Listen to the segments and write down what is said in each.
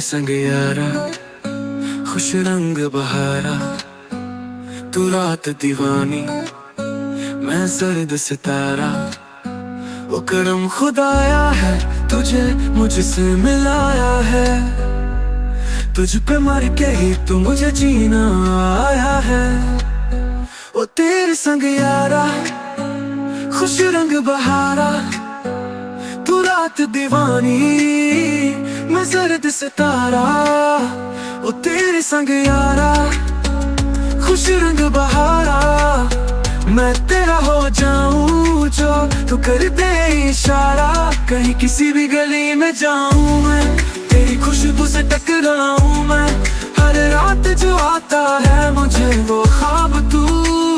संग यारा, खुश रंग बहारा। तू रात दीवानी, मैं सर्द सितारा। वो करम खुदाया है, तुझे मुझसे मिलाया है। तुझ पे मर के ही तू मुझे जीना आया है। वो तेरे संग यारा, खुश रंग बहारा। तू रात दीवानी, मैं सर्द सितारा। वो तेरे संग यारा, खुश रंग बहारा। मैं तेरा हो जाऊं जो तू कर दे इशारा। कहीं किसी भी गली में जाऊं मैं, तेरी खुशबू से टकराऊं मैं। हर रात जो आता है मुझे वो ख्वाब तू।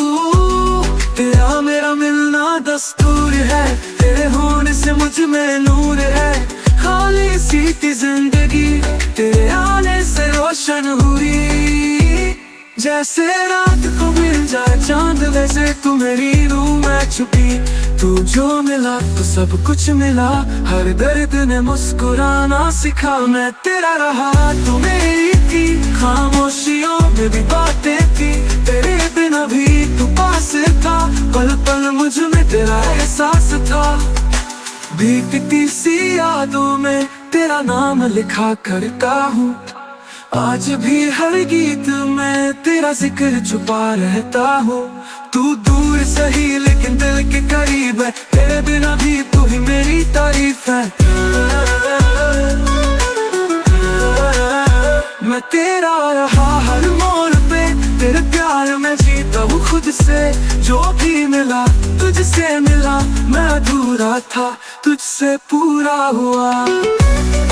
तेरा मेरा मिलना दस्तूर है, तेरे होने से मुझ में नूर है। खाली सी थी जिंदगी, तेरे आने से रोशन हुई। जैसे रात को मिल जाए चांद, वैसे तू मेरी रूह में छुपी। तू जो मिला तो सब कुछ मिला, हर दर्द ने मुस्कुराना सिखा। मैं तेरा रहा तू मेरी थी, खामोशियों में भी बातें थी। तेरे बिना भी तू पास था, पल पल मुझ में तेरा एहसास था। भीगती सी यादों में तेरा नाम लिखा करता हूँ। आज भी हर गीत में तेरा जिक्र छुपा रहता हूँ। तू दूर सही लेकिन दिल के करीब है, तेरे बिना भी तू ही मेरी तारीफ है। मैं तेरा रहा हर मोड़ पे, तेरे प्यार में जीता हूँ खुद से। जो भी मिला तुझसे मिला, मैं अधूरा था तुझसे पूरा हुआ।